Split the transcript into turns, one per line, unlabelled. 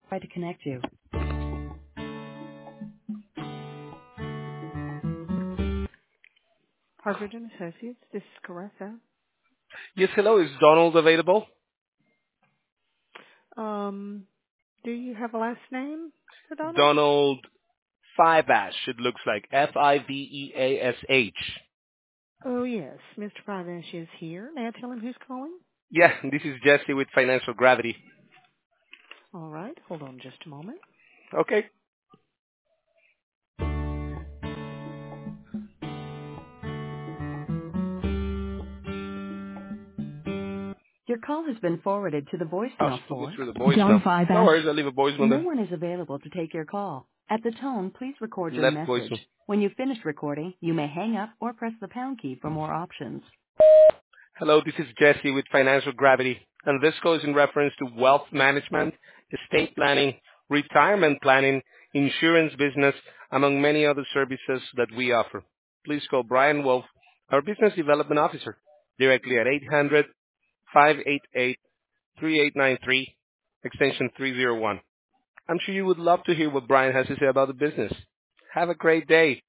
Try to connect you. Harvard and Associates, this is Caressa.
Yes, hello. Is Donald available?
Do you have a last name for Donald?
Donald Fivash. It looks like Fiveash.
Oh, yes. Mr. Privash is here. May I tell him who's calling?
Yeah, this is Jesse with Financial Gravity.
All right. Hold on just a moment.
Okay.
Your call has been forwarded to the
I'll
voicemail
just put me
for
through the
John
voicemail. No
Fivash.
worries. I'll leave a voicemail
No
then.
one is available to take your call. At the tone, please record your
Left
message.
voicemail.
When you've finished recording, you may hang up or press the pound key for more options.
Hello, this is Jesse with Financial Gravity, and this goes in reference to wealth management, estate planning, retirement planning, insurance business, among many other services that we offer. Please call Brian Wolf, our Business Development Officer, directly at 800-588-3893, extension 301. I'm sure you would love to hear what Brian has to say about the business. Have a great day.